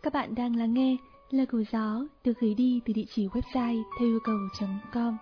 Các bạn đang lắng nghe Lời Của Gió được gửi đi từ địa chỉ website theo yêu cầu.com.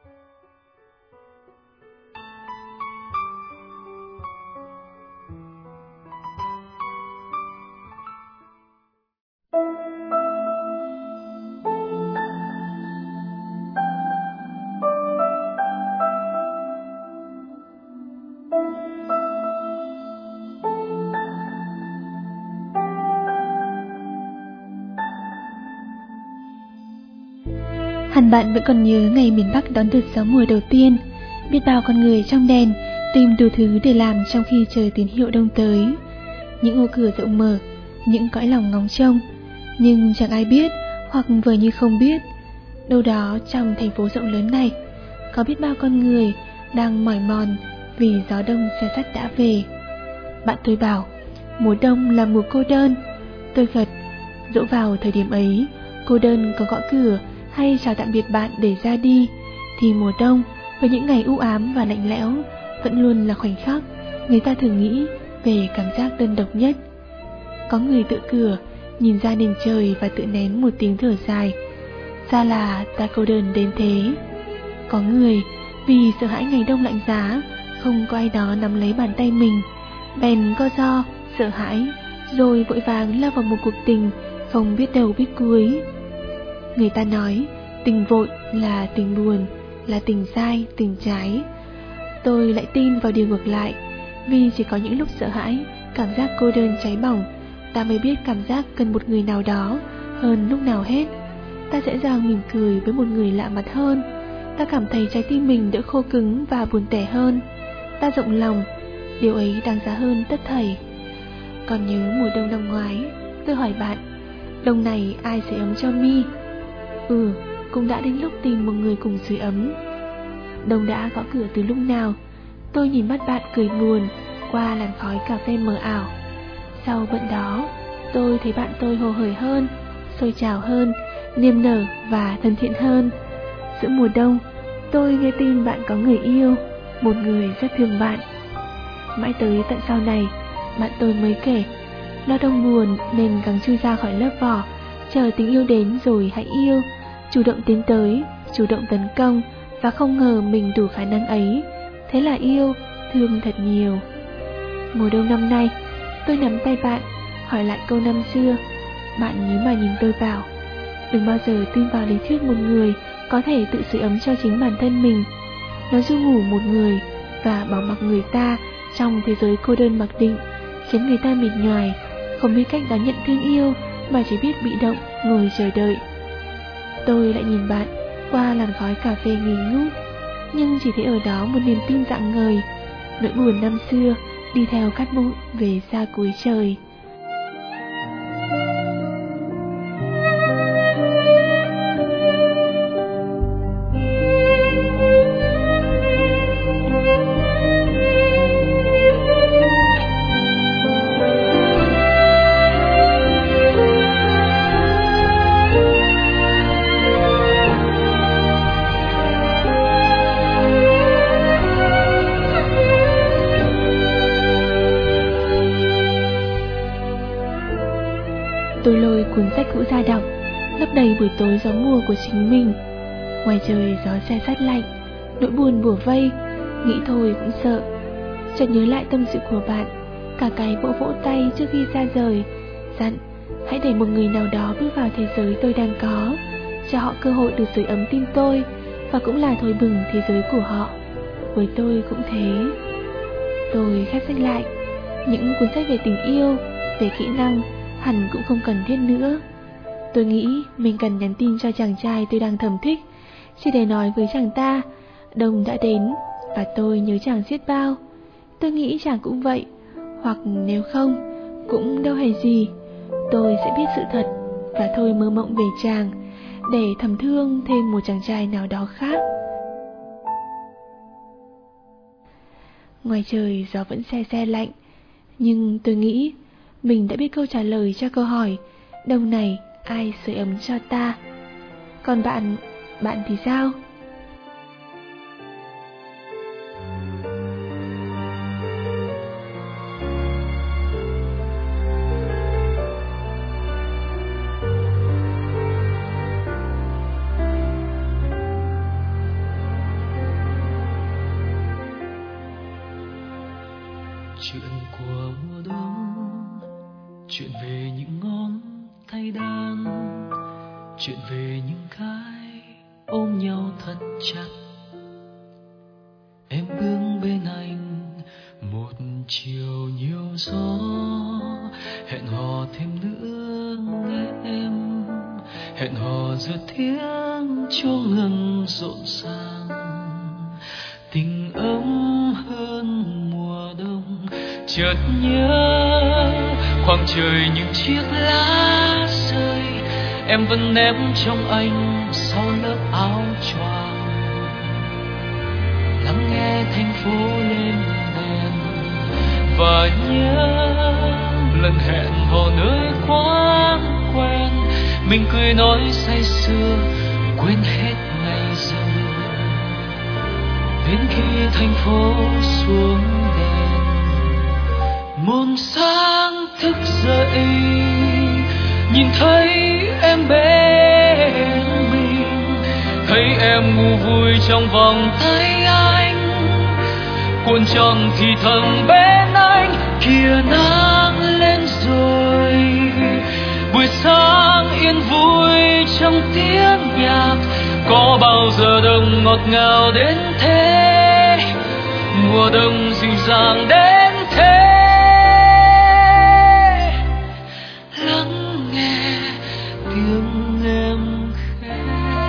Hẳn bạn vẫn còn nhớ ngày miền Bắc đón đợt gió mùa đầu tiên. Biết bao con người trong đèn tìm đủ thứ để làm trong khi chờ tín hiệu đông tới. Những ô cửa rộng mở, những cõi lòng ngóng trông, nhưng chẳng ai biết hoặc vờ như không biết. Đâu đó trong thành phố rộng lớn này có biết bao con người đang mỏi mòn vì gió đông xe sắt đã về. Bạn tôi bảo mùa đông là mùa cô đơn. Tôi gật. Dẫu vào thời điểm ấy cô đơn có gõ cửa hay chào tạm biệt bạn để ra đi, thì mùa đông với những ngày u ám và lạnh lẽo vẫn luôn là khoảnh khắc người ta thường nghĩ về cảm giác đơn độc nhất. Có người tựa cửa nhìn ra nền trời và tự nén một tiếng thở dài, ra là ta cô đơn đến thế. Có người vì sợ hãi ngày đông lạnh giá, không có ai đó nắm lấy bàn tay mình, bèn co ro sợ hãi rồi vội vàng lao vào một cuộc tình không biết đầu biết cuối. Người ta nói tình vội là tình buồn, là tình sai, tình trái. Tôi lại tin vào điều ngược lại, vì chỉ có những lúc sợ hãi, cảm giác cô đơn cháy bỏng, ta mới biết cảm giác cần một người nào đó hơn lúc nào hết. Ta dễ dàng mỉm cười với một người lạ mặt hơn, ta cảm thấy trái tim mình đỡ khô cứng và buồn tẻ hơn, ta rộng lòng, điều ấy đáng giá hơn tất thảy. Còn nhớ mùa đông năm ngoái, tôi hỏi bạn, đông này ai sưởi ấm cho mi? Cũng đã đến lúc tìm một người cùng sưởi ấm. Đông đã gõ cửa từ lúc nào? Tôi nhìn mắt bạn cười buồn qua làn khói cà phê mờ ảo. Sau bận đó, tôi thấy bạn tôi hồ hởi hơn, sôi trào hơn, niềm nở và thân thiện hơn. Giữa mùa đông, tôi nghe tin bạn có người yêu, một người rất thương bạn. Mãi tới tận sau này, bạn tôi mới kể, lo đông buồn nên gắng chui ra khỏi lớp vỏ, chờ tình yêu đến rồi hãy yêu, chủ động tiến tới, chủ động tấn công, và không ngờ mình đủ khả năng ấy. Thế là yêu, thương thật nhiều. Mùa đông năm nay, tôi nắm tay bạn, hỏi lại câu năm xưa. Bạn nhíu mà nhìn tôi bảo, đừng bao giờ tin vào lý thuyết một người có thể tự sưởi ấm cho chính bản thân mình. Nó du ngủ một người và bỏ mặc người ta trong thế giới cô đơn mặc định, khiến người ta mệt nhoài, không biết cách đón nhận thương yêu mà chỉ biết bị động ngồi chờ đợi. Tôi lại nhìn bạn qua làn khói cà phê nghi ngút, nhưng chỉ thấy ở đó một niềm tin rạng ngời. Nỗi buồn năm xưa đi theo cát bụi về xa cuối trời. Tôi lôi cuốn sách cũ ra đọc, lấp đầy buổi tối gió mùa của chính mình. Ngoài trời gió se sắt lạnh, nỗi buồn bủa vây, nghĩ thôi cũng sợ. Chợt nhớ lại tâm sự của bạn, cả cái vỗ vỗ tay trước khi ra rời, dặn hãy để một người nào đó bước vào thế giới tôi đang có, cho họ cơ hội được sưởi ấm tim tôi, và cũng là thổi bừng thế giới của họ. Với tôi cũng thế. Tôi khép sách lại. Những cuốn sách về tình yêu, về kỹ năng hẳn cũng không cần thiết nữa. Tôi nghĩ mình cần nhắn tin cho chàng trai tôi đang thầm thích, chỉ để nói với chàng ta đông đã đến và tôi nhớ chàng xiết bao. Tôi nghĩ chàng cũng vậy, hoặc nếu không cũng đâu hề gì, tôi sẽ biết sự thật và thôi mơ mộng về chàng, để thầm thương thêm một chàng trai nào đó khác. Ngoài trời gió vẫn se se lạnh, nhưng tôi nghĩ mình đã biết câu trả lời cho câu hỏi đông này ai sưởi ấm cho ta. Còn bạn thì sao? Chuyện của mùa đông, chuyện về những ngón tay đan, chuyện về những cái ôm nhau thật chặt. Em bước bên anh một chiều nhiều gió, hẹn hò thêm nữa nghe em, hẹn hò giữa tiếng chuông ngân rộn ràng. Tình ấm hơn mùa đông, chợt nhớ khoảng trời những chiếc lá rơi, em vẫn ném trong anh sau lớp áo choàng. Lắng nghe thành phố lên đèn và nhớ lần hẹn hò nơi quán quen, mình cười nói say sưa quên hết ngày giờ. Đến khi thành phố xuống đèn, một sáng thức dậy nhìn thấy em bên mình, thấy em ngủ vui trong vòng tay anh, cuộn tròn thì thầm bên anh. Kìa nắng lên rồi, buổi sáng yên vui trong tiếng nhạc, có bao giờ đông ngọt ngào đến thế, mùa đông dịu dàng đến thế. Lắng nghe tiếng em khẽ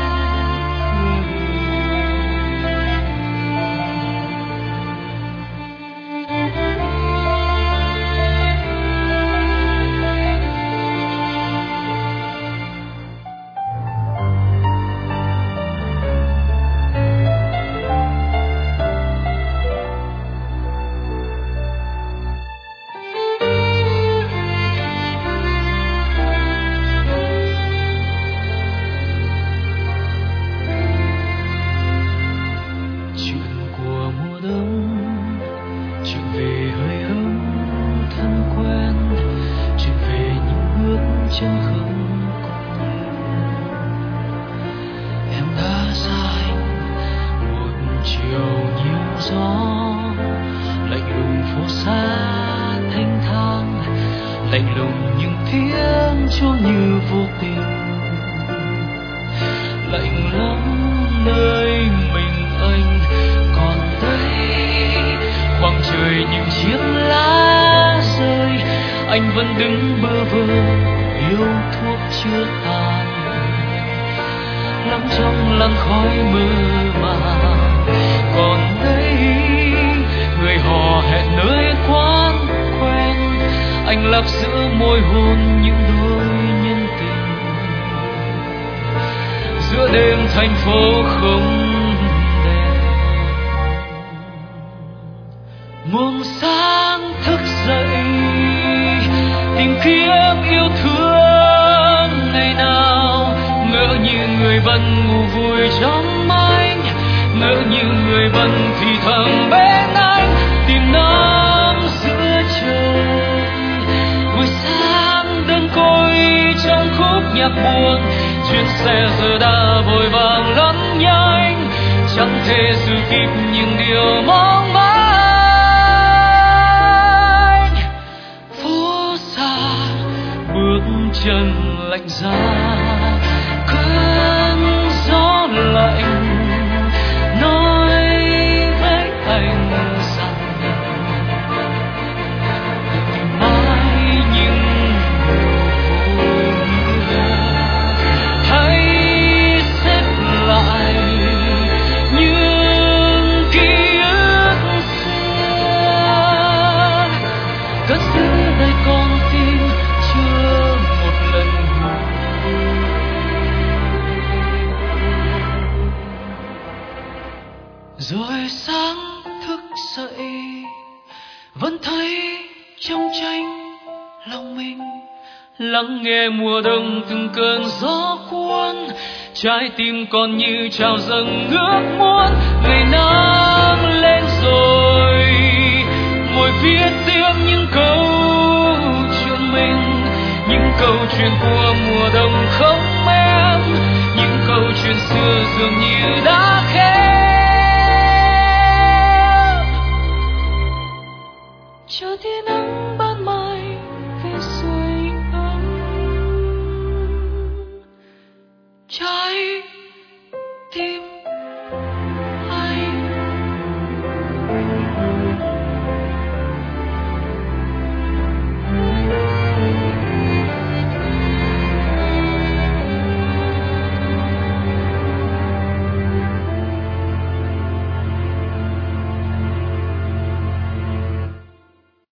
trái tim còn như trào dâng ước muốn. Ngày nắng lên rồi, ngồi viết tiếp những câu chuyện mình, những câu chuyện của mùa đông không em, những câu chuyện xưa dường như đã khép.